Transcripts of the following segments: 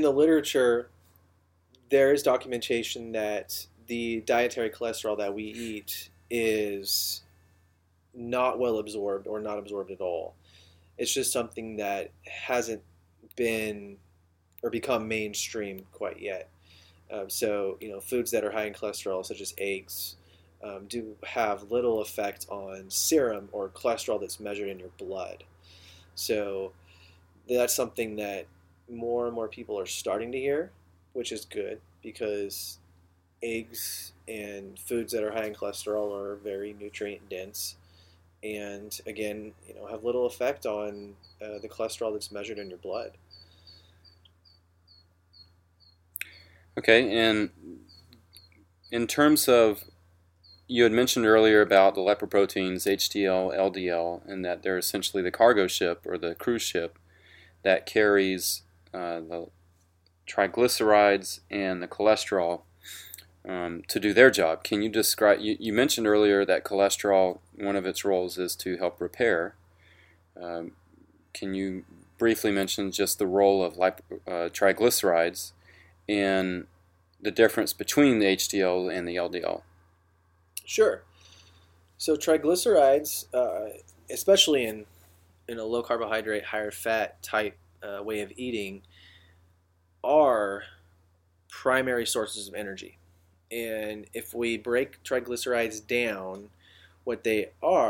in the literature, there is documentation that the dietary cholesterol that we eat is not well absorbed or not absorbed at all. It's just something that hasn't been or become mainstream quite yet. So, foods that are high in cholesterol, such as eggs, do have little effect on serum or cholesterol that's measured in your blood. So, that's something that more and more people are starting to hear, which is good because eggs and foods that are high in cholesterol are very nutrient dense and again, have little effect on the cholesterol that's measured in your blood. Okay, and in terms of, you had mentioned earlier about the lipoproteins, HDL, LDL, and that they're essentially the cargo ship or the cruise ship that carries the triglycerides and the cholesterol to do their job. Can you describe, you mentioned earlier that cholesterol, one of its roles is to help repair. Can you briefly mention just the role of triglycerides and the difference between the HDL and the LDL? Sure. So triglycerides, especially in a low carbohydrate, higher fat type way of eating, are primary sources of energy. And if we break triglycerides down, what they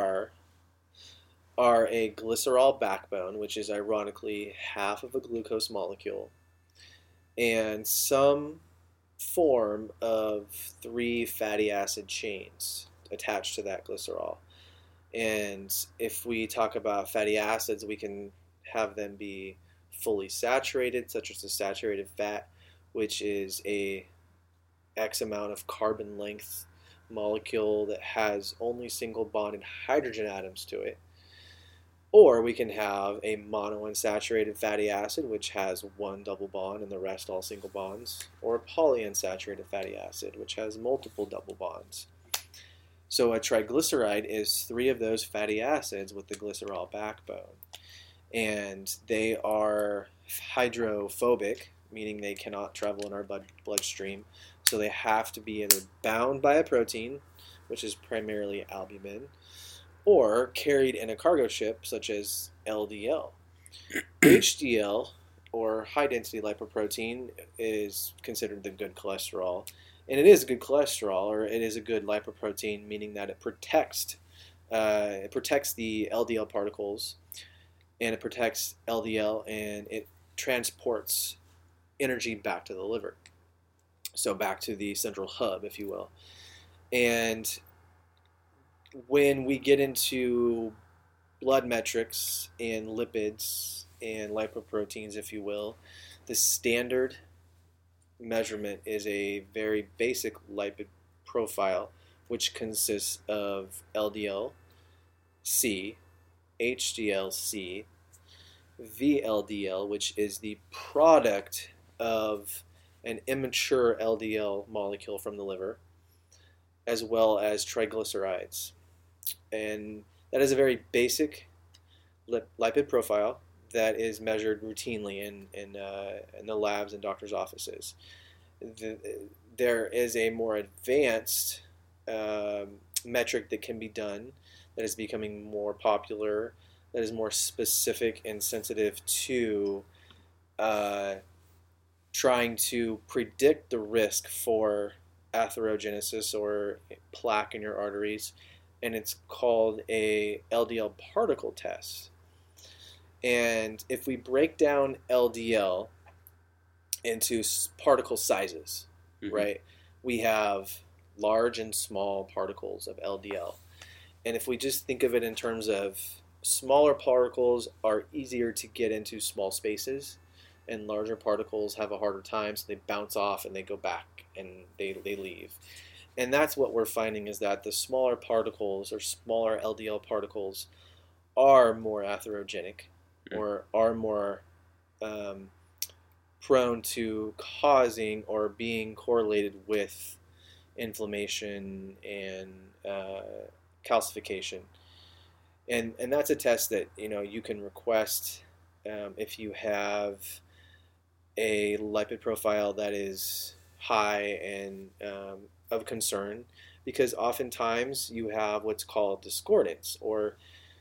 are a glycerol backbone, which is ironically half of a glucose molecule, and some form of three fatty acid chains attached to that glycerol. And if we talk about fatty acids, we can have them be fully saturated, such as a saturated fat, which is a X amount of carbon length molecule that has only single bonded hydrogen atoms to it. Or we can have a monounsaturated fatty acid, which has one double bond and the rest all single bonds, or a polyunsaturated fatty acid, which has multiple double bonds. So a triglyceride is three of those fatty acids with the glycerol backbone. And they are hydrophobic, meaning they cannot travel in our bloodstream. So they have to be either bound by a protein, which is primarily albumin, or carried in a cargo ship such as LDL. HDL, or high density lipoprotein, is considered the good cholesterol. And it is a good cholesterol, or it is a good lipoprotein, meaning that it protects the LDL particles, and it protects LDL, and it transports energy back to the liver. So back to the central hub, if you will. And when we get into blood metrics and lipids and lipoproteins, if you will, the standard measurement is a very basic lipid profile, which consists of LDL-C, HDL-C, VLDL, which is the product of an immature LDL molecule from the liver, as well as triglycerides. And that is a very basic lipid profile that is measured routinely in the labs and doctors' offices. There is a more advanced metric that can be done that is becoming more popular, that is more specific and sensitive to trying to predict the risk for atherogenesis or plaque in your arteries, and it's called a LDL particle test. And if we break down LDL into particle sizes, right, we have large and small particles of LDL. And if we just think of it in terms of smaller particles are easier to get into small spaces, and larger particles have a harder time, so they bounce off and they go back and they leave. And that's what we're finding, is that the smaller particles or smaller LDL particles are more atherogenic or are more prone to causing or being correlated with inflammation and calcification. And that's a test that you can request if you have a lipid profile that is high and of concern, because oftentimes you have what's called discordance, or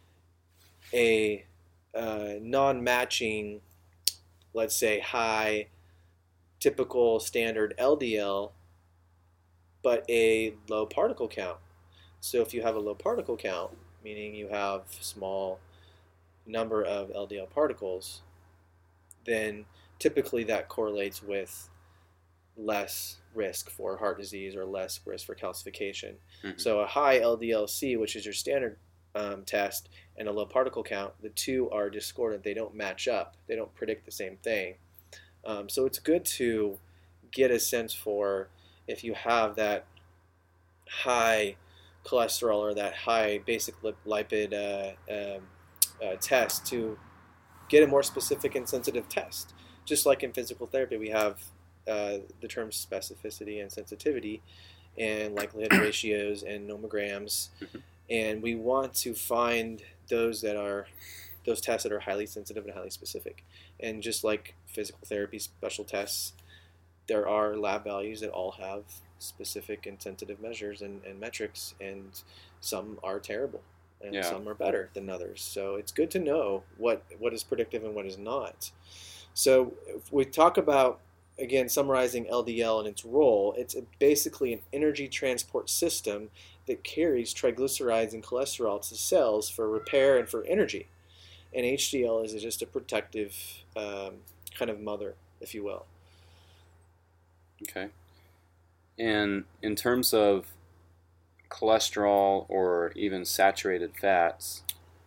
a non-matching, let's say high typical standard LDL, but a low particle count. So if you have a low particle count, meaning you have small number of LDL particles, then typically that correlates with less risk for heart disease or less risk for calcification. Mm-hmm. So a high LDL-C, which is your standard test, and a low particle count, the two are discordant. They don't match up. They don't predict the same thing. So it's good to get a sense for if you have that high cholesterol or that high basic lipid test, to get a more specific and sensitive test. Just like in physical therapy, we have the terms specificity and sensitivity and likelihood ratios and nomograms. Mm-hmm. And we want to find those tests that are highly sensitive and highly specific. And just like physical therapy special tests, there are lab values that all have specific and sensitive measures and metrics, and some are terrible and some are better than others. So it's good to know what is predictive and what is not. So if we talk about, again, summarizing LDL and its role, it's basically an energy transport system that carries triglycerides and cholesterol to cells for repair and for energy. And HDL is just a protective kind of mother, if you will. Okay. And in terms of cholesterol or even saturated fats,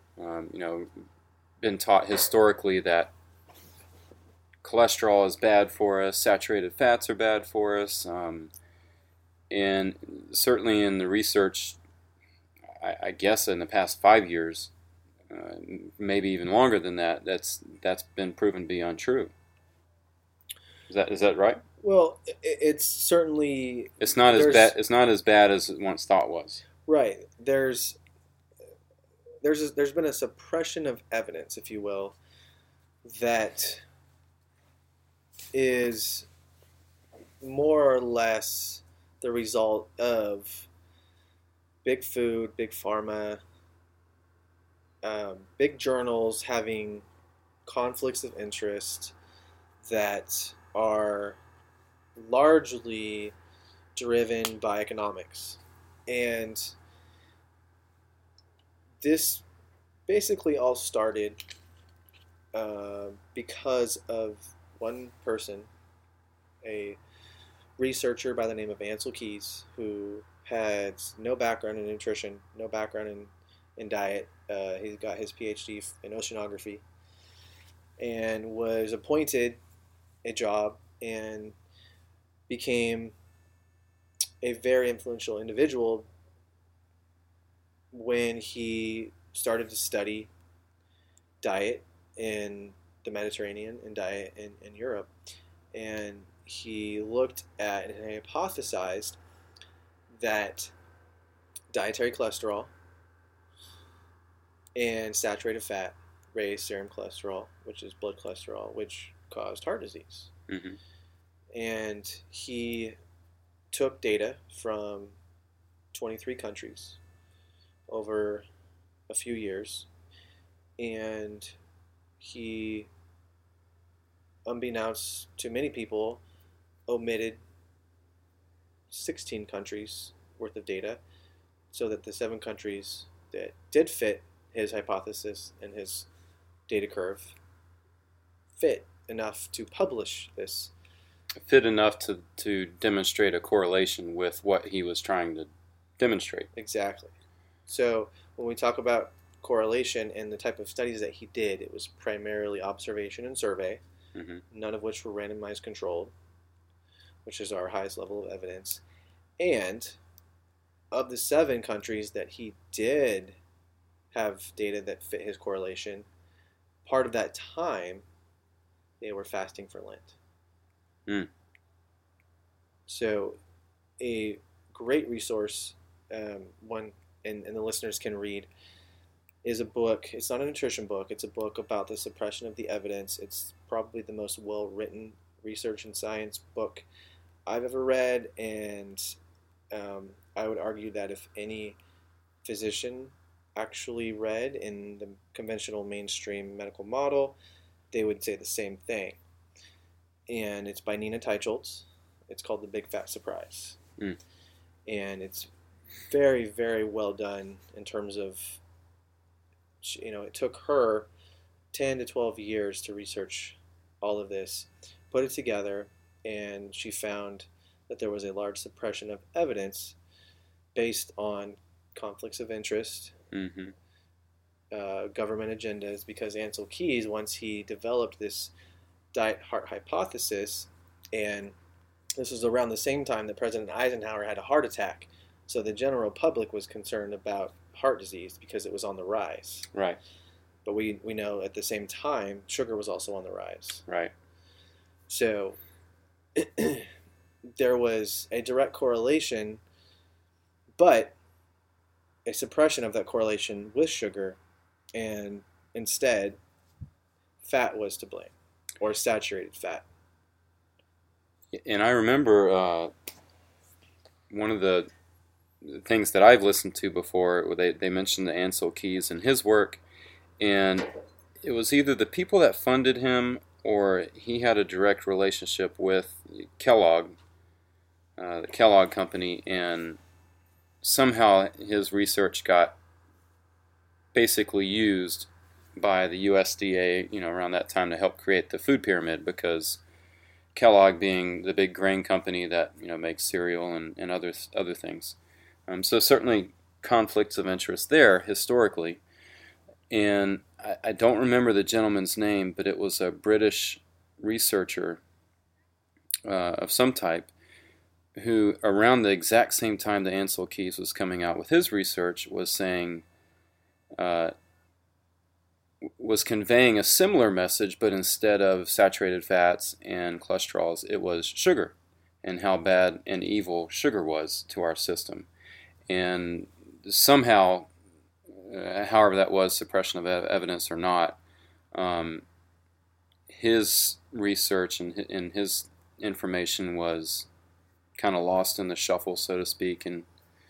been taught historically that cholesterol is bad for us, saturated fats are bad for us, and certainly in the research, I guess in the past 5 years, maybe even longer than that, that's been proven to be untrue. Is that right? Well, it's certainly, it's not as bad. It's not as bad as it once thought was. Right. There's been a suppression of evidence, if you will, that is more or less the result of big food, big pharma, big journals having conflicts of interest that are largely driven by economics. And this basically all started because of one person, a researcher by the name of Ansel Keys, who had no background in nutrition, no background in diet. He got his PhD in oceanography and was appointed a job and became a very influential individual when he started to study diet in the Mediterranean and diet in Europe. And he looked at and hypothesized that dietary cholesterol and saturated fat raised serum cholesterol, which is blood cholesterol, which caused heart disease. Mm-hmm. And he took data from 23 countries over a few years, and he, unbeknownst to many people, omitted 16 countries worth of data, so that the 7 countries that did fit his hypothesis and his data curve fit enough to publish this. Fit enough to demonstrate a correlation with what he was trying to demonstrate. Exactly. So when we talk about correlation and the type of studies that he did, it was primarily observation and survey, mm-hmm. none of which were randomized controlled, which is our highest level of evidence. And of the 7 countries that he did have data that fit his correlation, part of that time they were fasting for Lent. Mm. So a great resource, one and the listeners can read, is a book. It's not a nutrition book. It's a book about the suppression of the evidence. It's probably the most well-written research and science book I've ever read, and I would argue that if any physician actually read in the conventional mainstream medical model, they would say the same thing. And it's by Nina Teicholz. It's called The Big Fat Surprise. Mm. And it's very, very well done in terms of, it took her 10 to 12 years to research all of this, put it together, and she found that there was a large suppression of evidence based on conflicts of interest, Mm-hmm. Government agendas, because Ancel Keys, once he developed this diet heart hypothesis, and this was around the same time that President Eisenhower had a heart attack, so the general public was concerned about heart disease because it was on the rise. Right. But we know at the same time, sugar was also on the rise. Right. So there was a direct correlation, but a suppression of that correlation with sugar, and instead, fat was to blame, or saturated fat. And I remember one of the things that I've listened to before, they mentioned the Ancel Keys and his work, and it was either the people that funded him or he had a direct relationship with Kellogg, the Kellogg Company, and somehow his research got basically used by the USDA, around that time to help create the food pyramid, because Kellogg being the big grain company that makes cereal and other things. So certainly conflicts of interest there historically. And I don't remember the gentleman's name, but it was a British researcher of some type who, around the exact same time that Ancel Keys was coming out with his research, was saying, was conveying a similar message, but instead of saturated fats and cholesterols, it was sugar, and how bad and evil sugar was to our system. And somehow, however that was, suppression of evidence or not, his research and his information was kind of lost in the shuffle, so to speak, and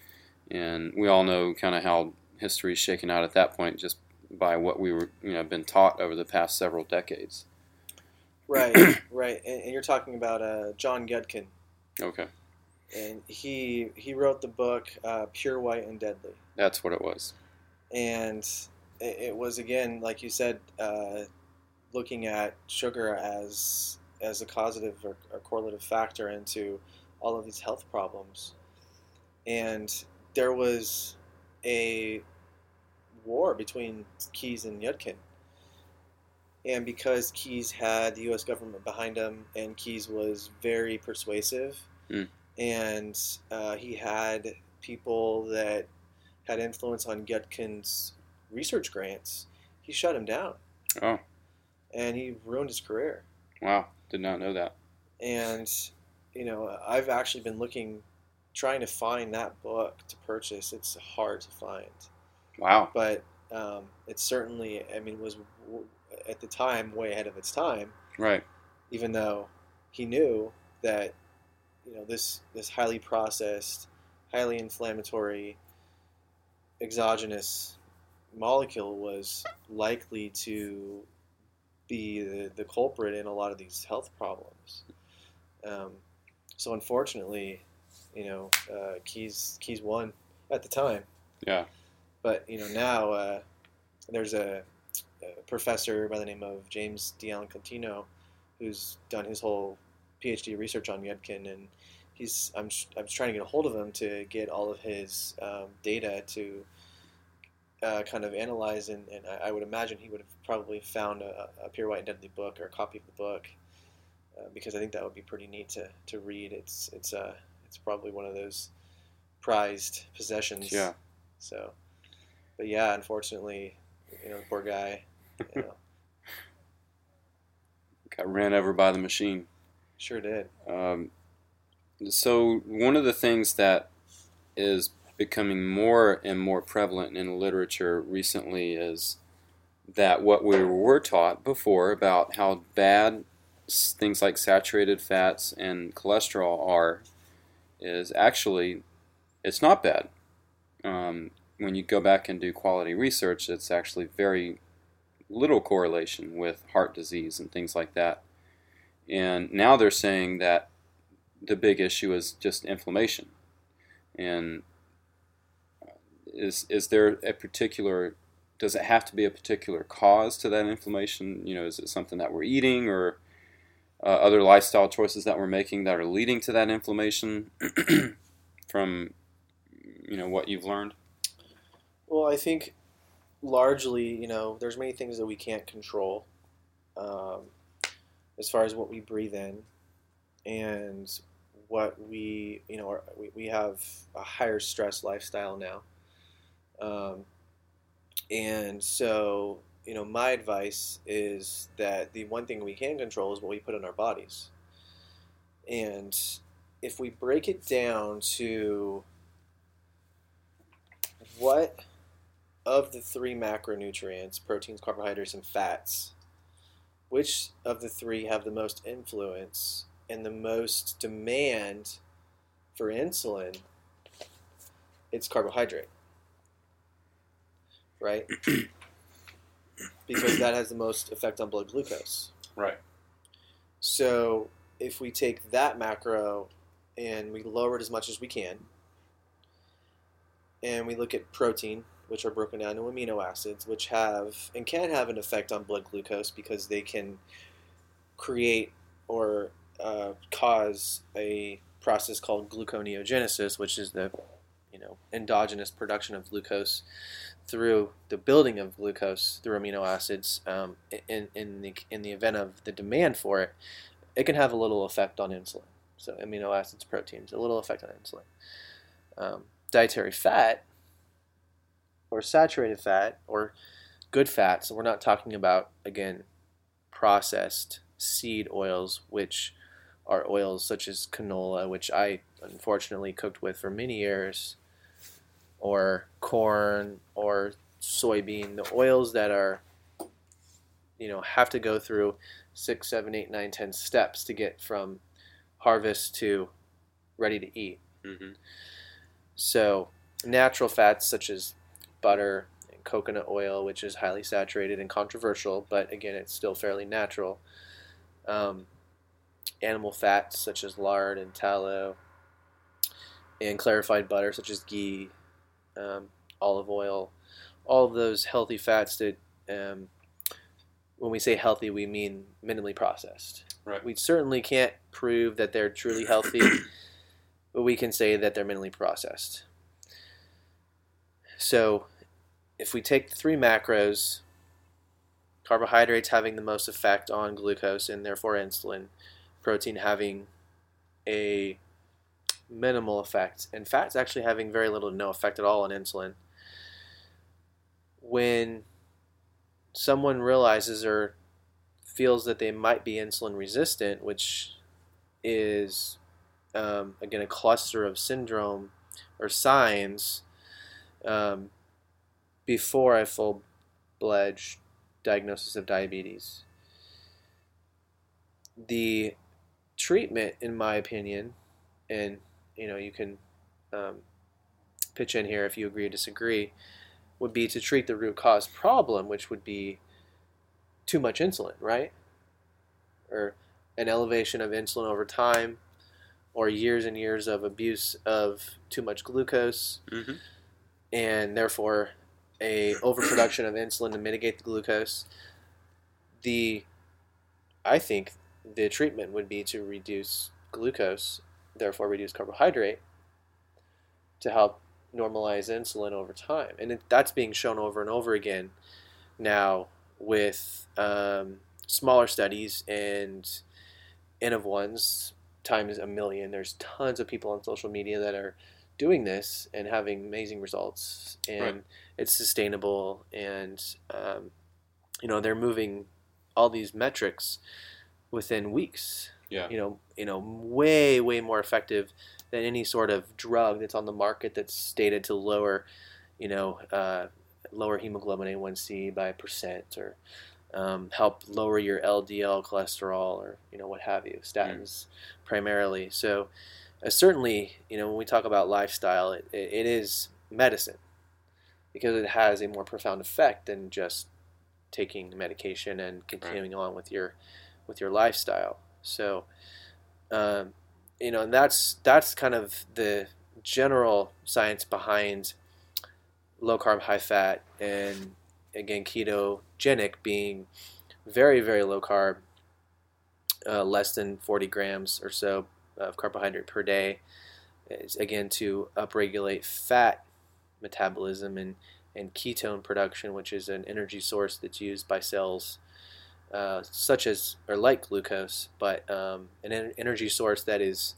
we all know kind of how history is shaken out at that point, just by what we were been taught over the past several decades. Right, right, and you're talking about John Yudkin. Okay. And he wrote the book Pure, White, and Deadly. That's what it was. And it was, again, like you said, looking at sugar as a causative or correlative factor into all of these health problems. And there was a war between Keys and Yudkin. And because Keys had the U.S. government behind him, and Keys was very persuasive, and he had people that had influence on Yudkin's research grants, he shut him down. Oh. And he ruined his career. Wow, did not know that. And, I've actually been trying to find that book to purchase. It's hard to find. Wow. But it certainly, was at the time way ahead of its time. Right. Even though he knew that, this highly processed, highly inflammatory, exogenous molecule was likely to be the culprit in a lot of these health problems. So unfortunately, Keys won at the time. Yeah. But now there's a professor by the name of James D'Allen Contino who's done his whole PhD research on Yudkin, and I'm trying to get a hold of him to get all of his data to kind of analyze, and I would imagine he would have probably found a Pure, White, and Deadly book, or a copy of the book, because I think that would be pretty neat to read. It's probably one of those prized possessions. Yeah. So, but yeah, unfortunately, the poor guy, got ran over by the machine. Sure did. So one of the things that is becoming more and more prevalent in literature recently is that what we were taught before about how bad things like saturated fats and cholesterol are is actually it's not bad. When you go back and do quality research, it's actually very little correlation with heart disease and things like that. And now they're saying that the big issue is just inflammation. And is there a particular, does it have to be a particular cause to that inflammation? Is it something that we're eating or other lifestyle choices that we're making that are leading to that inflammation from, what you've learned? Well, I think largely, there's many things that we can't control, as far as what we breathe in and what we have a higher stress lifestyle now. And so, my advice is that the one thing we can control is what we put in our bodies. And if we break it down to what of the three macronutrients, proteins, carbohydrates, and fats, which of the three have the most influence and the most demand for insulin, it's carbohydrate, right? Because that has the most effect on blood glucose. Right. So if we take that macro and we lower it as much as we can, and we look at protein, which are broken down into amino acids, which have and can have an effect on blood glucose because they can create or cause a process called gluconeogenesis, which is the endogenous production of glucose through the building of glucose through amino acids. In the event of the demand for it, it can have a little effect on insulin. So amino acids, proteins, a little effect on insulin. Dietary fat or saturated fat or good fat, so we're not talking about, again, processed seed oils, which are oils such as canola, which I unfortunately cooked with for many years, or corn or soybean, the oils that are, have to go through 6, 7, 8, 9, 10 steps to get from harvest to ready to eat. Mm-hmm. So natural fats such as butter and coconut oil, which is highly saturated and controversial, but again, it's still fairly natural. Animal fats such as lard and tallow, and clarified butter such as ghee, olive oil, all of those healthy fats that, when we say healthy, we mean minimally processed. Right. We certainly can't prove that they're truly healthy, but we can say that they're minimally processed. So if we take the three macros, carbohydrates having the most effect on glucose and therefore insulin, protein having a minimal effect, and fats actually having very little to no effect at all on insulin, when someone realizes or feels that they might be insulin resistant, which is, again, a cluster of syndrome or signs before a full-fledged diagnosis of diabetes. The treatment, in my opinion, and you can pitch in here if you agree or disagree, would be to treat the root cause problem, which would be too much insulin, right? Or an elevation of insulin over time, or years and years of abuse of too much glucose, Mm-hmm. and therefore a overproduction of insulin to mitigate the glucose. I think the treatment would be to reduce glucose, therefore reduce carbohydrate, to help normalize insulin over time. And that's being shown over and over again now with smaller studies and N of ones times a million. There's tons of people on social media that are doing this and having amazing results, and Right. It's sustainable, and they're moving all these metrics within weeks. Yeah. Way more effective than any sort of drug that's on the market that's stated to lower, lower hemoglobin A1C by 1% or help lower your LDL cholesterol or what have you, statins primarily. So certainly, when we talk about lifestyle, it is medicine because it has a more profound effect than just taking medication and continuing on with your lifestyle. So and that's kind of the general science behind low carb, high fat, and again ketogenic being very, very low carb, less than 40 grams or so of carbohydrate per day, is again to upregulate fat metabolism and ketone production, which is an energy source that's used by cells such as or like glucose, but an energy source that is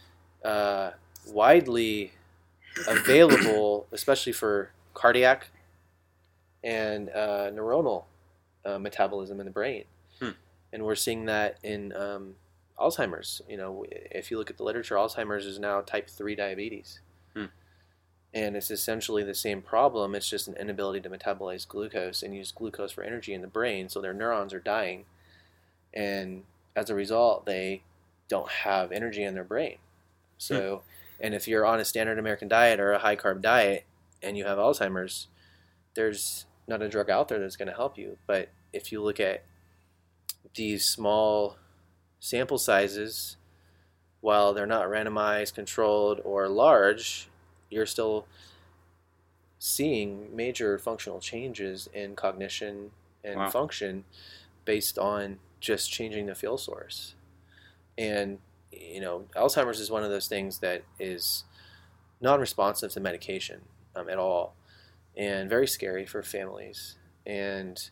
widely available, especially for cardiac and neuronal metabolism in the brain. And we're seeing that in Alzheimer's. If you look at the literature, Alzheimer's is now type 3 diabetes. And it's essentially the same problem. It's just an inability to metabolize glucose and use glucose for energy in the brain, so their neurons are dying. And as a result, they don't have energy in their brain. So, and if you're on a standard American diet or a high-carb diet and you have Alzheimer's, there's not a drug out there that's going to help you. But if you look at these small sample sizes, while they're not randomized, controlled, or large, you're still seeing major functional changes in cognition and function based on just changing the fuel source. And, Alzheimer's is one of those things that is non-responsive to medication at all, and very scary for families, and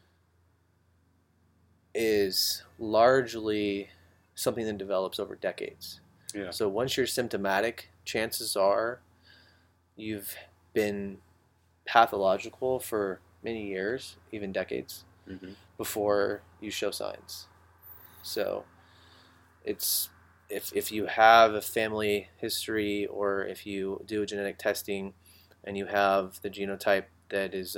is largely something that develops over decades. Yeah. So once you're symptomatic, chances are you've been pathological for many years, even decades, before you show signs. So it's if you have a family history, or if you do a genetic testing and you have the genotype that is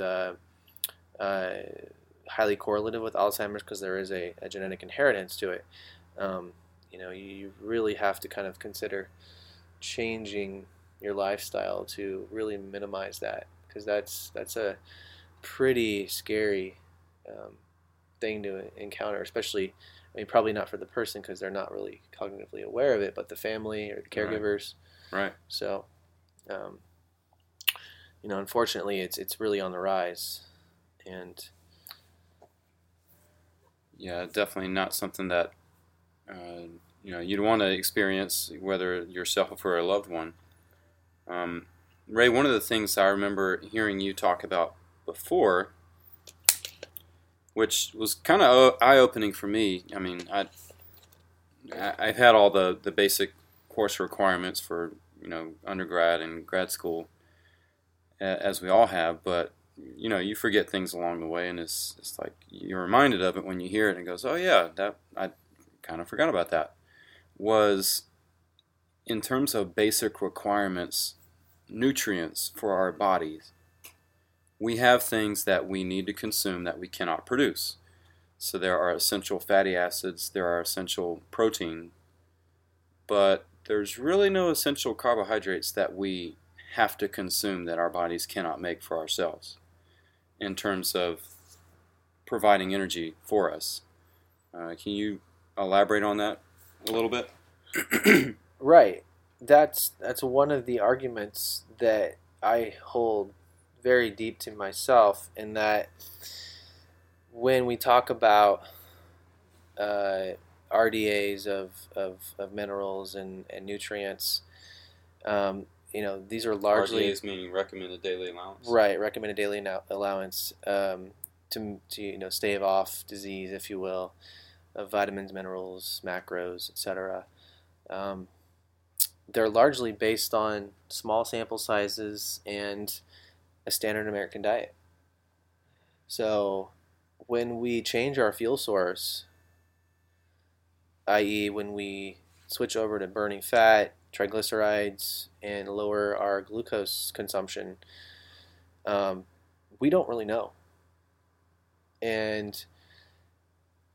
highly correlative with Alzheimer's, because there is a genetic inheritance to it, you really have to kind of consider changing your lifestyle to really minimize that, because that's a pretty scary thing to encounter, especially, probably not for the person because they're not really cognitively aware of it, but the family or the caregivers. Right. So, unfortunately, it's really on the rise, and yeah, definitely not something that you'd want to experience, whether yourself or a loved one. Ray, one of the things I remember hearing you talk about before, which was kind of eye-opening for me. I've had all the basic course requirements for undergrad and grad school, as we all have, but you forget things along the way, and it's like you're reminded of it when you hear it and it goes, oh yeah, that I kind of forgot about that. Was in terms of basic requirements, nutrients for our bodies, we have things that we need to consume that we cannot produce. So there are essential fatty acids, there are essential protein, but there's really no essential carbohydrates that we have to consume that our bodies cannot make for ourselves in terms of providing energy for us. Can you elaborate on that a little bit? Right. That's one of the arguments that I hold very deep to myself, in that when we talk about RDAs of minerals and nutrients, these are largely RDAs meaning recommended daily allowance. Right, recommended daily allowance to stave off disease, if you will, of vitamins, minerals, macros, etc. They're largely based on small sample sizes and a standard American diet. So when we change our fuel source, i.e. when we switch over to burning fat, triglycerides, and lower our glucose consumption, we don't really know. And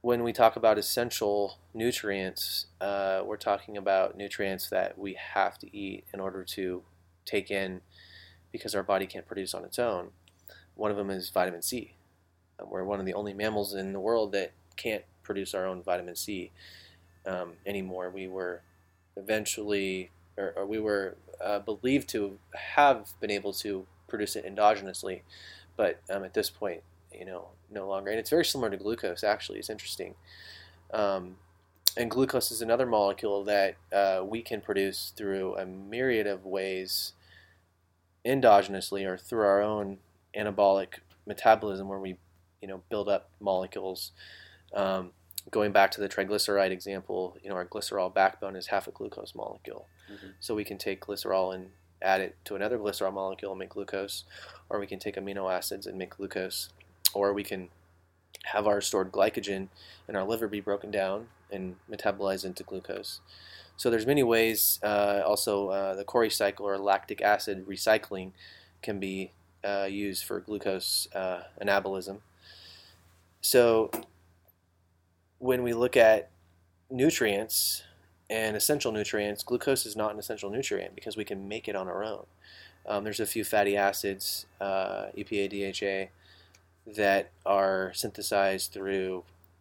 when we talk about essential nutrients, we're talking about nutrients that we have to eat in order to take in because our body can't produce on its own. One of them is vitamin C. We're one of the only mammals in the world that can't produce our own vitamin C anymore. We were eventually, or we were believed to have been able to produce it endogenously, but at this point, no longer. And it's very similar to glucose, actually. It's interesting. And glucose is another molecule that we can produce through a myriad of ways endogenously or through our own anabolic metabolism where we build up molecules. Going back to the triglyceride example, our glycerol backbone is half a glucose molecule. Mm-hmm. So we can take glycerol and add it to another glycerol molecule and make glucose, or we can take amino acids and make glucose, or we can have our stored glycogen in our liver be broken down and metabolized into glucose. So there's many ways. Also, the Cori cycle or lactic acid recycling can be used for glucose anabolism. So when we look at nutrients and essential nutrients, glucose is not an essential nutrient because we can make it on our own. There's a few fatty acids, EPA, DHA, that are synthesized through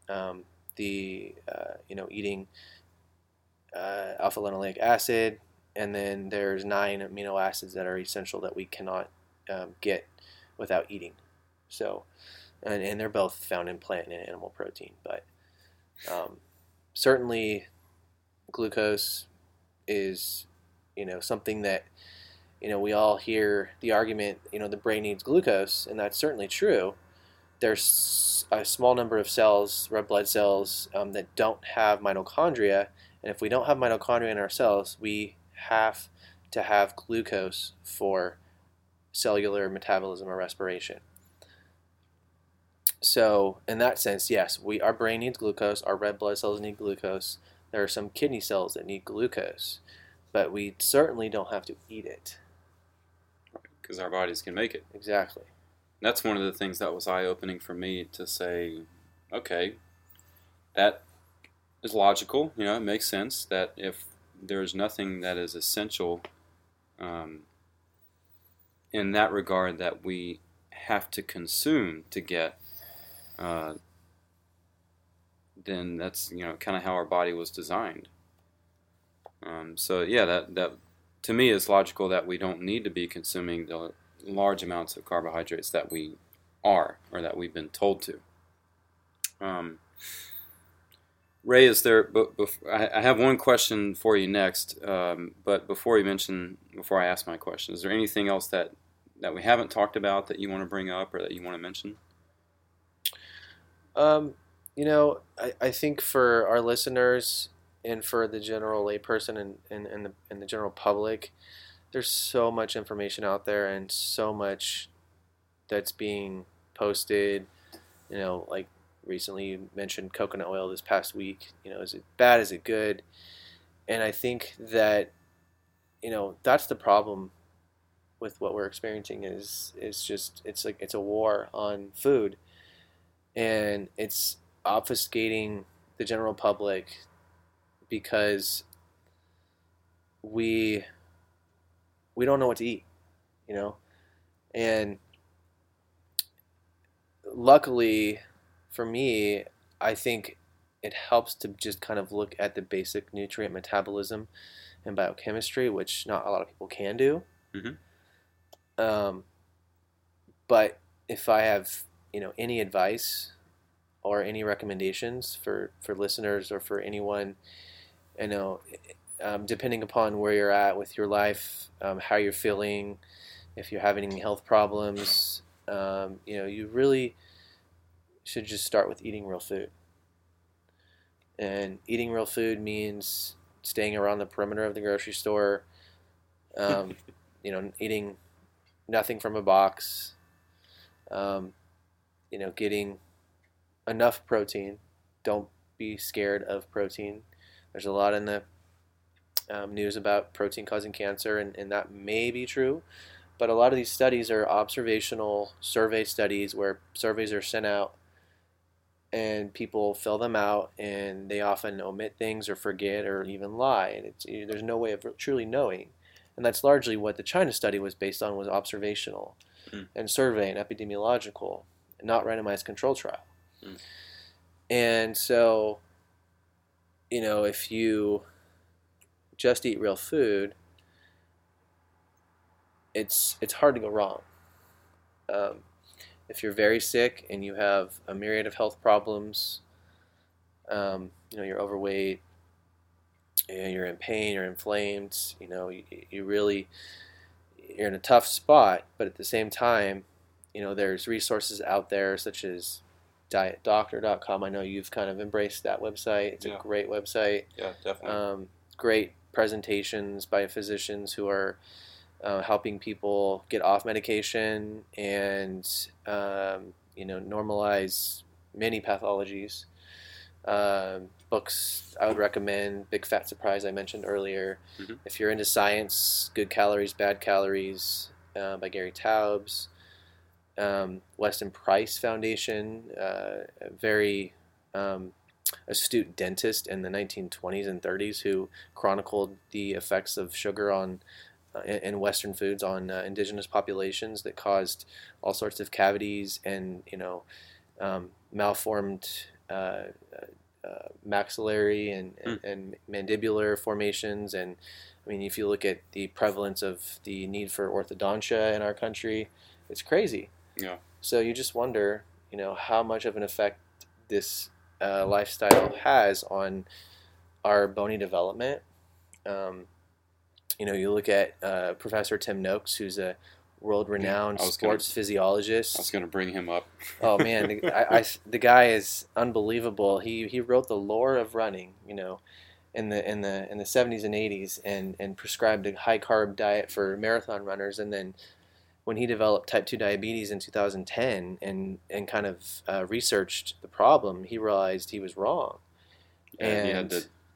eating alpha-linoleic acid, and then there's 9 amino acids that are essential that we cannot get without eating. So, and they're both found in plant and animal protein, but certainly glucose is something that we all hear the argument, the brain needs glucose, and that's certainly true. There's a small number of cells, red blood cells, that don't have mitochondria, and if we don't have mitochondria in our cells, we have to have glucose for cellular metabolism or respiration. So in that sense, yes, our brain needs glucose, our red blood cells need glucose, there are some kidney cells that need glucose, but we certainly don't have to eat it. Because our bodies can make it. Exactly. That's one of the things that was eye-opening for me to say, okay, that is logical. It makes sense that if there's nothing that is essential in that regard that we have to consume to get, then that's kind of how our body was designed. So yeah, that to me is logical that we don't need to be consuming the large amounts of carbohydrates that we are, or that we've been told to. Ray, is there? I have one question for you next, but before I ask my question, is there anything else that we haven't talked about that you want to bring up or that you want to mention? I think for our listeners and for the general layperson and the general public, there's so much information out there and so much that's being posted. Like recently you mentioned coconut oil this past week. Is it bad? Is it good? And I think that that's the problem with what we're experiencing is just it's a war on food, and it's obfuscating the general public because we don't know what to eat, and luckily for me, I think it helps to just kind of look at the basic nutrient metabolism and biochemistry, which not a lot of people can do. Mm-hmm. But if I have any advice or any recommendations for listeners or for anyone, depending upon where you're at with your life, how you're feeling, if you're having any health problems, you really should just start with eating real food. And eating real food means staying around the perimeter of the grocery store, eating nothing from a box, getting enough protein. Don't be scared of protein. There's a lot in the news about protein causing cancer, and that may be true, but a lot of these studies are observational survey studies where surveys are sent out and people fill them out, and they often omit things or forget or even lie, and there's no way of truly knowing. And that's largely what the China study was based on, was observational Mm. and survey and epidemiological, not randomized control trial. Mm. And so, if you just eat real food, it's hard to go wrong. Um, if you're very sick and you have a myriad of health problems, you're overweight, you're in pain, you're inflamed, you're in a tough spot. But at the same time, there's resources out there such as dietdoctor.com. I know you've kind of embraced that website. It's a great website. Yeah, definitely. Great presentations by physicians who are helping people get off medication and normalize many pathologies. Books I would recommend: Big Fat Surprise, I mentioned earlier. Mm-hmm. If you're into science, Good Calories, Bad Calories by Gary Taubes. Weston Price Foundation, a very astute dentist in the 1920s and 30s who chronicled the effects of sugar on in Western foods on indigenous populations that caused all sorts of cavities and malformed maxillary and mandibular formations. And I mean, if you look at the prevalence of the need for orthodontia in our country, it's crazy. Yeah. So you just wonder, how much of an effect this lifestyle has on our bony development. You look at Professor Tim Noakes, who's a world-renowned sports physiologist. I was going to bring him up. Oh man, the guy is unbelievable. He wrote the lore of running, in the 70s and 80s, and prescribed a high-carb diet for marathon runners. And then when he developed type 2 diabetes in 2010 and kind of researched the problem, he realized he was wrong. And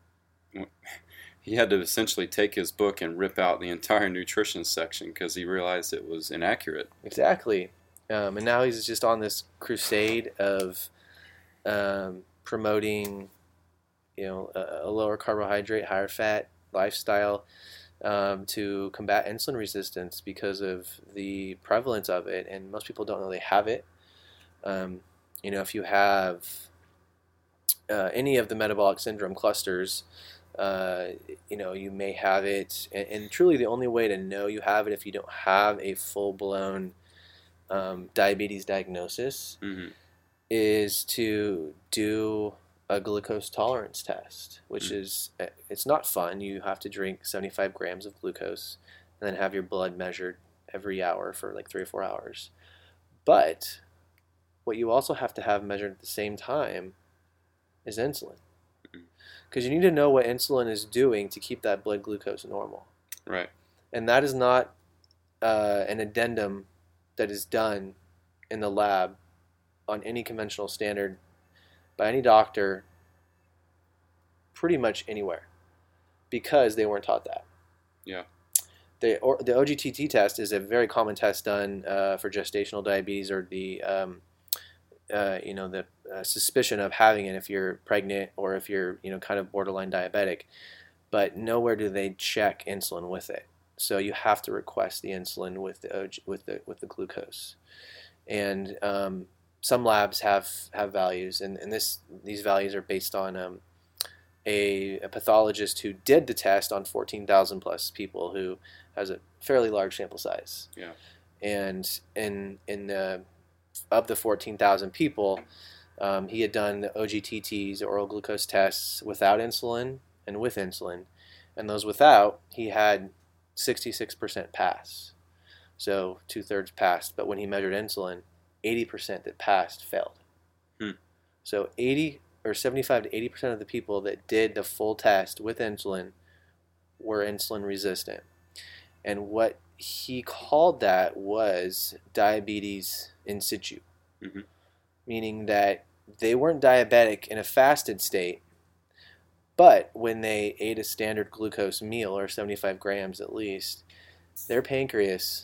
he had to essentially take his book and rip out the entire nutrition section because he realized it was inaccurate. Exactly. And now he's just on this crusade of promoting, a lower carbohydrate, higher fat lifestyle to combat insulin resistance because of the prevalence of it. And most people don't know they have it. If you have any of the metabolic syndrome clusters, you may have it, and truly the only way to know you have it if you don't have a full-blown diabetes diagnosis is to do a glucose tolerance test, which is, it's not fun. You have to drink 75 grams of glucose and then have your blood measured every hour for like 3 or 4 hours. But what you also have to have measured at the same time is insulin. Because you need to know what insulin is doing to keep that blood glucose normal. Right. And that is not an addendum that is done in the lab on any conventional standard by any doctor pretty much anywhere, because they weren't taught that. Yeah. The OGTT test is a very common test done for gestational diabetes, or the suspicion of having it if you're pregnant or if you're kind of borderline diabetic, but nowhere do they check insulin with it. So you have to request the insulin with the glucose, and some labs have values, and these values are based on a pathologist who did the test on 14,000 plus people, who has a fairly large sample size. Yeah. And of the 14,000 people, he had done the OGTTs, oral glucose tests, without insulin and with insulin. And those without, he had 66% pass. So 2/3 passed. But when he measured insulin, 80% that passed failed. So 75 to 80% of the people that did the full test with insulin were insulin resistant. And what he called that was diabetes in situ, meaning that they weren't diabetic in a fasted state, but when they ate a standard glucose meal, or 75 grams at least, their pancreas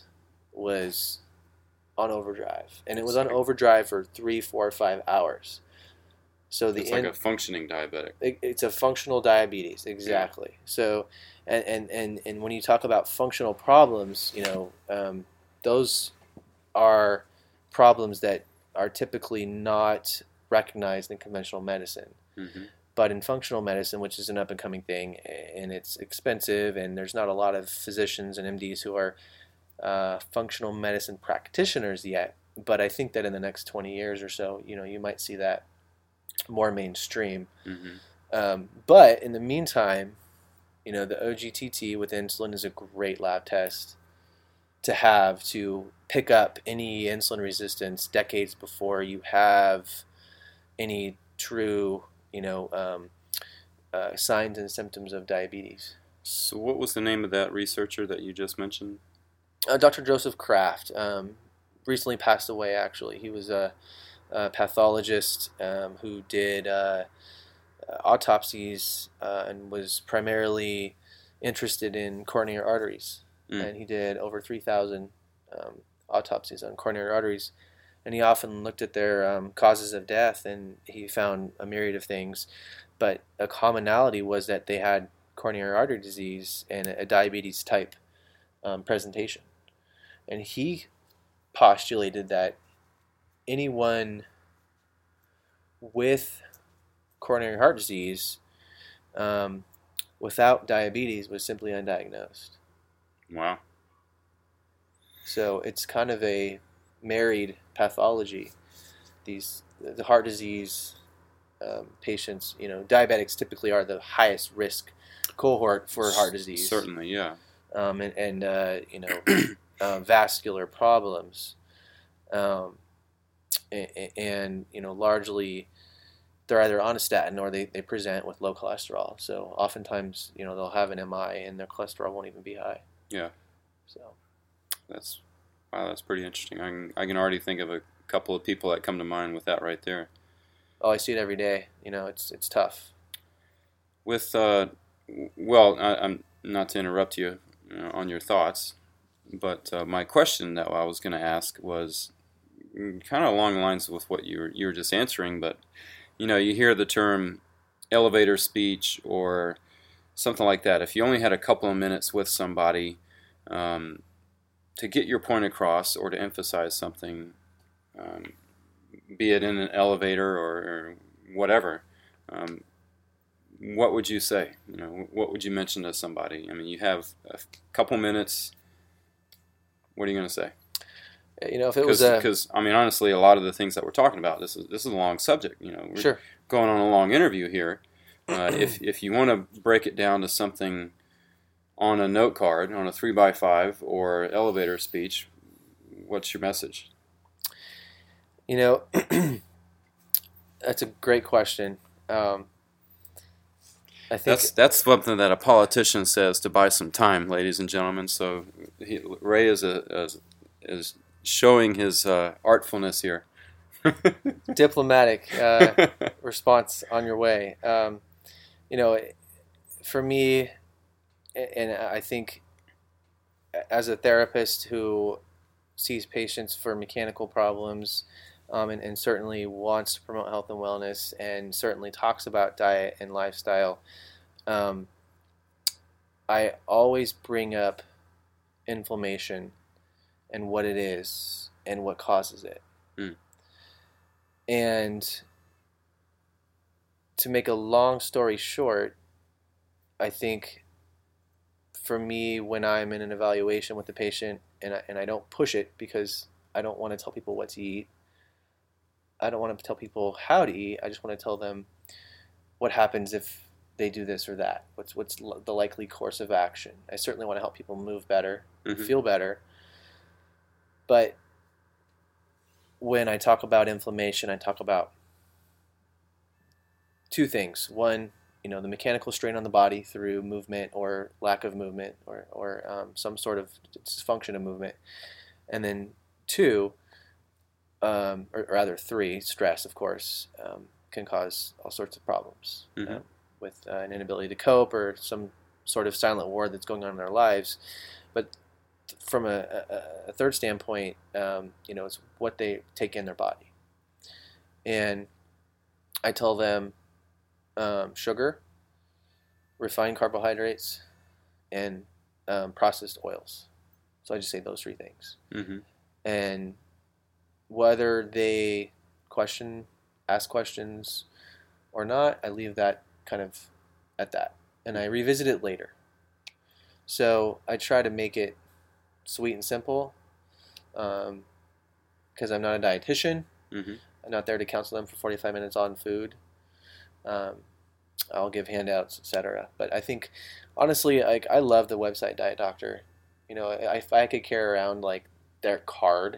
was on overdrive. And it was on overdrive for 3, 4, 5 hours. So It's like a functioning diabetic. it's a functional diabetes, exactly. Yeah. So, and when you talk about functional problems, those are problems that are typically not recognized in conventional medicine. Mm-hmm. But in functional medicine, which is an up and coming thing, and it's expensive, and there's not a lot of physicians and MDs who are functional medicine practitioners yet. But I think that in the next 20 years or so, you might see that more mainstream. But in the meantime, the OGTT with insulin is a great lab test to have to pick up any insulin resistance decades before you have any true, signs and symptoms of diabetes. So what was the name of that researcher that you just mentioned? Dr. Joseph Kraft recently passed away, actually. He was a pathologist who did autopsies and was primarily interested in coronary arteries. And he did over 3,000 autopsies on coronary arteries. And he often looked at their causes of death, and he found a myriad of things. But a commonality was that they had coronary artery disease and a diabetes type presentation. And he postulated that anyone with coronary heart disease without diabetes was simply undiagnosed. Wow. So it's kind of a married pathology. The heart disease patients, diabetics typically are the highest risk cohort for heart disease. Certainly, yeah. Vascular problems, and largely they're either on a statin or they present with low cholesterol. So oftentimes, they'll have an MI and their cholesterol won't even be high. Yeah. So that's pretty interesting. I can already think of a couple of people that come to mind with that right there. Oh, I see it every day. It's tough. With I'm not to interrupt you, on your thoughts, but my question that I was going to ask was kind of along the lines with what you were just answering. But you hear the term elevator speech or something like that. If you only had a couple of minutes with somebody to get your point across or to emphasize something, be it in an elevator or whatever, what would you say? What would you mention to somebody? I mean, you have a couple minutes. What are you going to say? If it was because I mean, honestly, a lot of the things that we're talking about, this is a long subject. We're sure going on a long interview here. If you want to break it down to something on a note card, on a 3x5 or elevator speech, what's your message? That's a great question. I think that's something that a politician says to buy some time, ladies and gentlemen. So Ray is showing his artfulness here. Diplomatic response on your way. For me, and I think as a therapist who sees patients for mechanical problems, and certainly wants to promote health and wellness, and certainly talks about diet and lifestyle, I always bring up inflammation and what it is and what causes it. And to make a long story short, I think for me, when I'm in an evaluation with the patient and I don't push it because I don't want to tell people what to eat, I don't want to tell people how to eat. I just want to tell them what happens if they do this or that. What's the likely course of action? I certainly want to help people move better, feel better. But when I talk about inflammation, I talk about two things. One, the mechanical strain on the body through movement or lack of movement or some sort of dysfunction of movement. And then two, or rather three, stress, of course, can cause all sorts of problems with an inability to cope or some sort of silent war that's going on in their lives. But from a third standpoint, it's what they take in their body. And I tell them sugar, refined carbohydrates, and processed oils. So I just say those three things. Mm-hmm. And whether they ask questions or not, I leave that kind of at that. And I revisit it later. So I try to make it sweet and simple because I'm not a dietitian. Mm-hmm. I'm not there to counsel them for 45 minutes on food. Um, I'll give handouts, etc. But I think, honestly, like I love the website Diet Doctor. You know, if I could carry around like their card,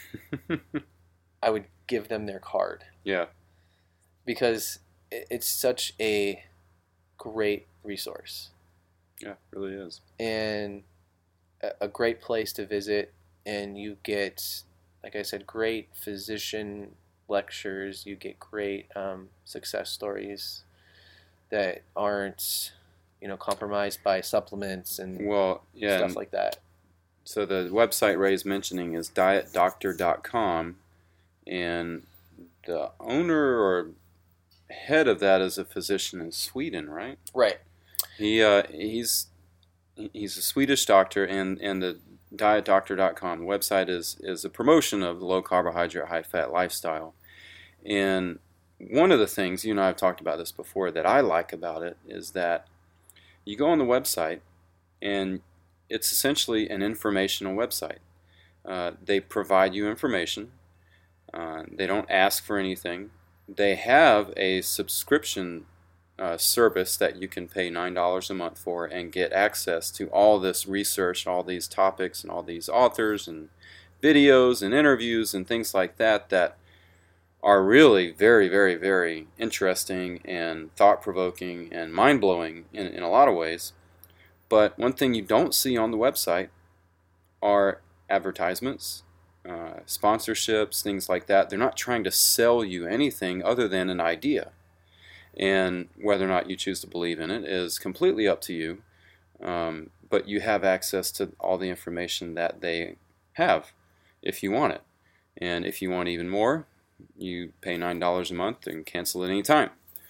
I would give them their card Yeah. because it's such a great resource Yeah, it really is. and a great place to visit. And you get, like I said, great physician lectures. You get great success stories that aren't, compromised by supplements and Well, yeah. stuff like that. So the website Ray's mentioning is dietdoctor.com, and the owner or head of that is a physician in Sweden, right? Right. He's a Swedish doctor, and the dietdoctor.com website is a promotion of the low carbohydrate, high fat lifestyle. And one of the things, you and I have talked about this before, that I like about it is that you go on the website and it's essentially an informational website. They provide you information. They don't ask for anything. They have a subscription service that you can pay $9 a month for and get access to all this research, all these topics, and all these authors and videos and interviews and things like that that are really very, very, very interesting and thought-provoking and mind-blowing in a lot of ways. But one thing you don't see on the website are advertisements, sponsorships, things like that. They're not trying to sell you anything other than an idea. And whether or not you choose to believe in it is completely up to you. But you have access to all the information that they have if you want it. And if you want even more, you pay $9 a month and cancel at any time.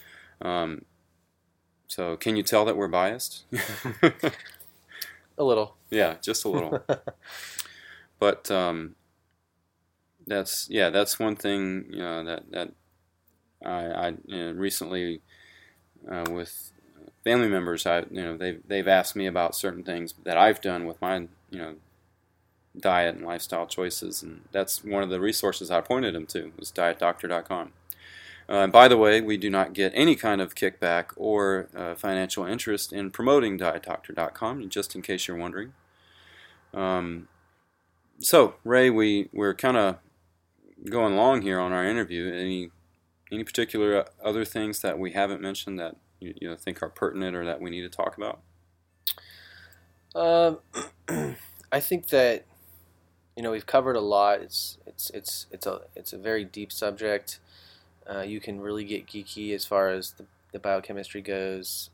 So can you tell that we're biased? A little. Yeah, just a little. But that's one thing that I recently with family members, they've asked me about certain things that I've done with my diet and lifestyle choices, and that's one of the resources I pointed them to was dietdoctor.com. And by the way, we do not get any kind of kickback or financial interest in promoting dietdoctor.com, just in case you're wondering. So, Ray, we're kind of going long here on our interview. Any particular other things that we haven't mentioned that you think are pertinent or that we need to talk about? I think that we've covered a lot. It's a very deep subject. You can really get geeky as far as the biochemistry goes.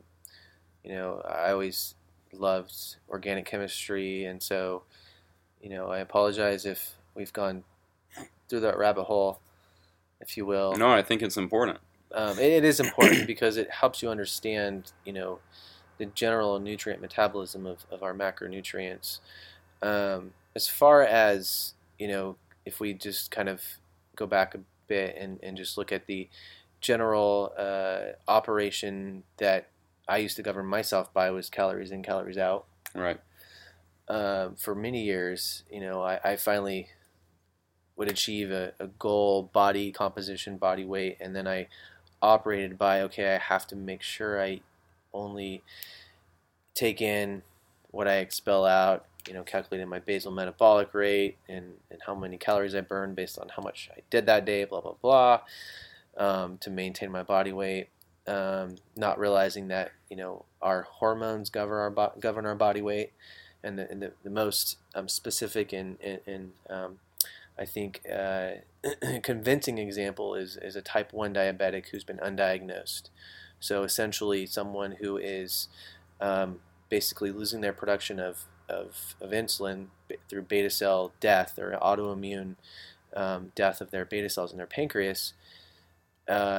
I always loved organic chemistry, and so I apologize if we've gone through that rabbit hole, if you will. No, I think it's important. It is important because it helps you understand, the general nutrient metabolism of our macronutrients. As far as, if we just kind of go back a bit and just look at the general operation that I used to govern myself by was calories in, calories out. Right. For many years, I finally would achieve a goal, body composition, body weight, and then I operated by, okay, I have to make sure I only take in what I expel out, calculating my basal metabolic rate and how many calories I burned based on how much I did that day, blah, blah, blah, to maintain my body weight. Not realizing that, our hormones govern our body weight. And the most specific and I think convincing example is a type 1 diabetic who's been undiagnosed. So essentially someone who is basically losing their production of insulin through beta cell death or autoimmune death of their beta cells in their pancreas,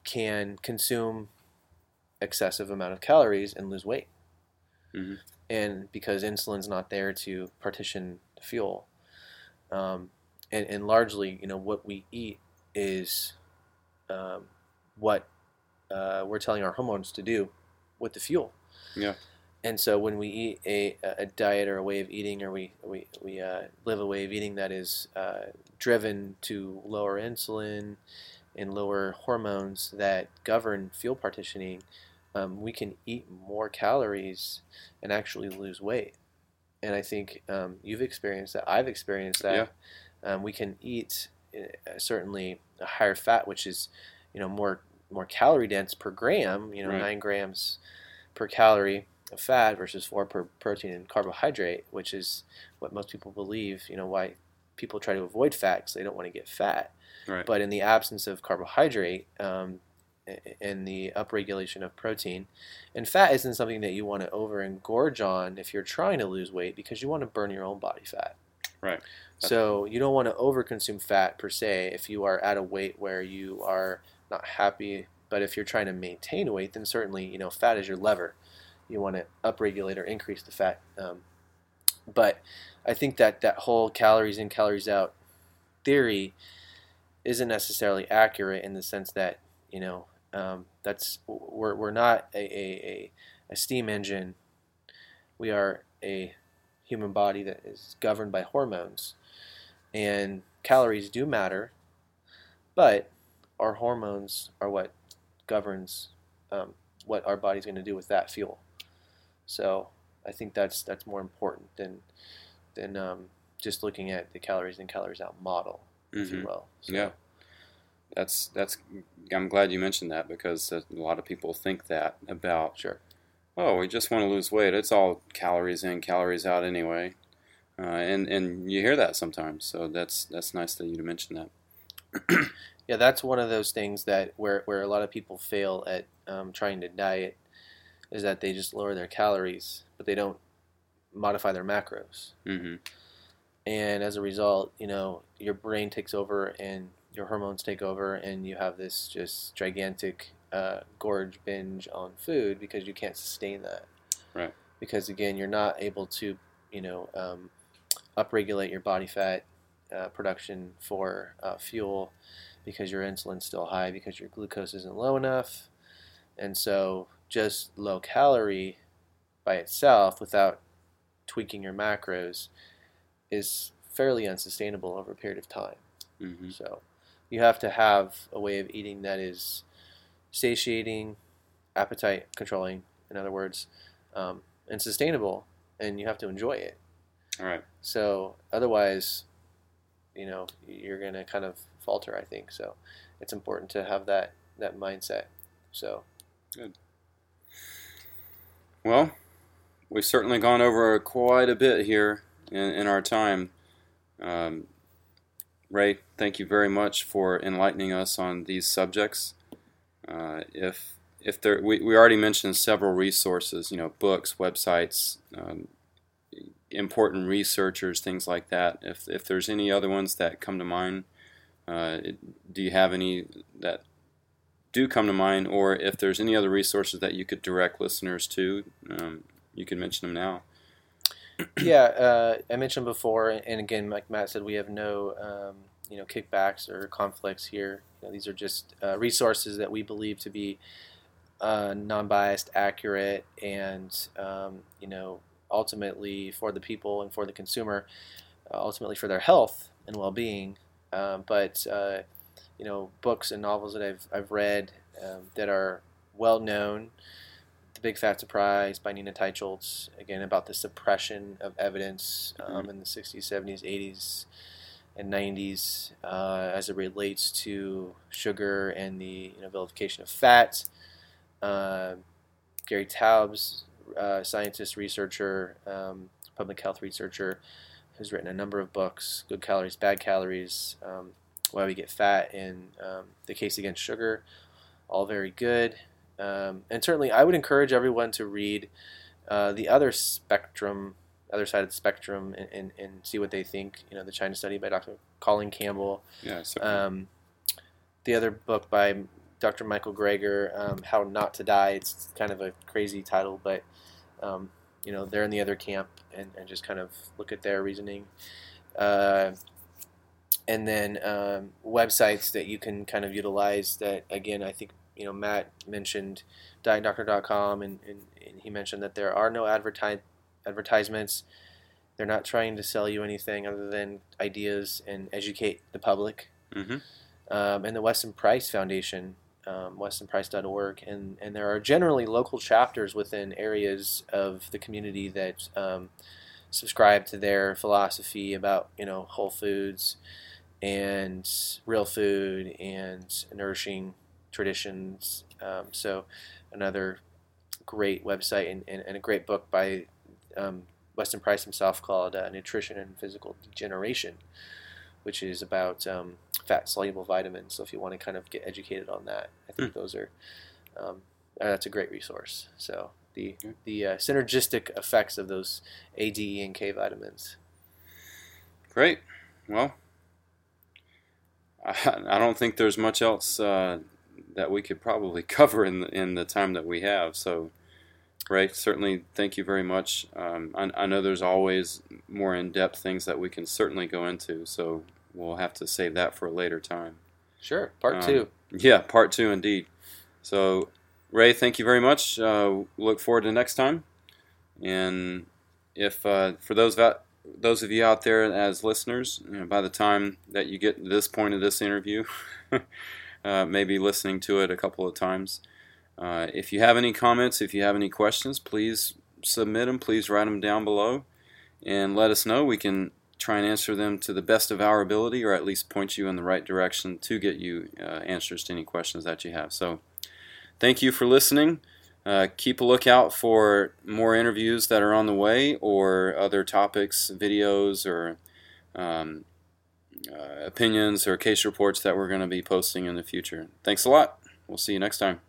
can consume excessive amount of calories and lose weight. Mm-hmm. And because insulin's not there to partition the fuel, and largely, what we eat is what we're telling our hormones to do with the fuel. Yeah. And so when we eat a diet or a way of eating, or we live a way of eating that is driven to lower insulin and lower hormones that govern fuel partitioning, we can eat more calories and actually lose weight. And I think you've experienced that. I've experienced that. Yeah. We can eat certainly a higher fat, which is more calorie dense per gram. Right. 9 grams per calorie of fat versus 4 per protein and carbohydrate, which is what most people believe. Why people try to avoid fat, because they don't want to get fat. Right. But in the absence of carbohydrate, and the upregulation of protein, and fat isn't something that you want to over-engorge on if you're trying to lose weight, because you want to burn your own body fat. Right. So you don't want to over-consume fat per se if you are at a weight where you are not happy. But if you're trying to maintain weight, then certainly fat is your lever. You want to upregulate or increase the fat. But I think that whole calories in, calories out theory isn't necessarily accurate, in the sense that we're not a steam engine. We are a human body that is governed by hormones, and calories do matter, but our hormones are what governs what our body's going to do with that fuel. So I think that's more important than just looking at the calories in, calories out model, if you will. So, yeah. That's. I'm glad you mentioned that, because a lot of people think that about. Sure. Oh, we just want to lose weight. It's all calories in, calories out anyway, and you hear that sometimes. So that's nice that you mentioned that. Yeah, that's one of those things that where a lot of people fail at trying to diet, is that they just lower their calories, but they don't modify their macros. Mm-hmm. And as a result, your brain takes over and your hormones take over, and you have this just gigantic gorge binge on food, because you can't sustain that. Right. Because again, you're not able to, upregulate your body fat production for fuel, because your insulin's still high, because your glucose isn't low enough. And so just low calorie by itself, without tweaking your macros, is fairly unsustainable over a period of time. Mm-hmm. So you have to have a way of eating that is satiating, appetite controlling, in other words, and sustainable, and you have to enjoy it. All right. So otherwise, you're going to kind of falter, I think. So it's important to have that mindset. So good. Well, we've certainly gone over quite a bit here in our time. Ray, thank you very much for enlightening us on these subjects. If there, we already mentioned several resources, books, websites, important researchers, things like that. If there's any other ones that come to mind, do you have any that do come to mind, or if there's any other resources that you could direct listeners to, you can mention them now. Yeah, I mentioned before, and again, like Matt said, we have no kickbacks or conflicts here. These are just resources that we believe to be non-biased, accurate, and ultimately for the people and for the consumer, ultimately for their health and well-being. But books and novels that I've read that are well known. The Big Fat Surprise by Nina Teicholz, again about the suppression of evidence in the 60s, 70s, 80s, and 90s as it relates to sugar and the vilification of fat. Gary Taubes, scientist, researcher, public health researcher, who's written a number of books, Good Calories, Bad Calories, Why We Get Fat, and The Case Against Sugar, all very good. And certainly I would encourage everyone to read the other side of the spectrum, and see what they think. The China Study by Dr. Colin Campbell. Yeah. The other book by Dr. Michael Greger, How Not to Die. It's kind of a crazy title, but they're in the other camp, and just kind of look at their reasoning. And then websites that you can kind of utilize that, again, I think, Matt mentioned dietdoctor.com, and he mentioned that there are no advertisements. They're not trying to sell you anything other than ideas and educate the public. Mm-hmm. And the Weston Price Foundation, westonprice.org, and there are generally local chapters within areas of the community that subscribe to their philosophy about whole foods and real food and nourishing traditions. So another great website and a great book by Weston Price himself called Nutrition and Physical Degeneration, which is about fat-soluble vitamins. So if you want to kind of get educated on that, I think those are that's a great resource. So the synergistic effects of those A, D, E, and K vitamins. Great. Well, I don't think there's much else that we could probably cover in the time that we have. So, Ray, certainly thank you very much. I know there's always more in-depth things that we can certainly go into, so we'll have to save that for a later time. Sure, part 2. Yeah, part 2 indeed. So, Ray, thank you very much. Look forward to next time. And if for those of you out there as listeners, by the time that you get to this point of this interview, maybe listening to it a couple of times, if you have any comments, if you have any questions, please submit them. Please write them down below and let us know. We can try and answer them to the best of our ability, or at least point you in the right direction to get you answers to any questions that you have. So thank you for listening. Keep a lookout for more interviews that are on the way, or other topics, videos, or opinions or case reports that we're going to be posting in the future. Thanks a lot. We'll see you next time.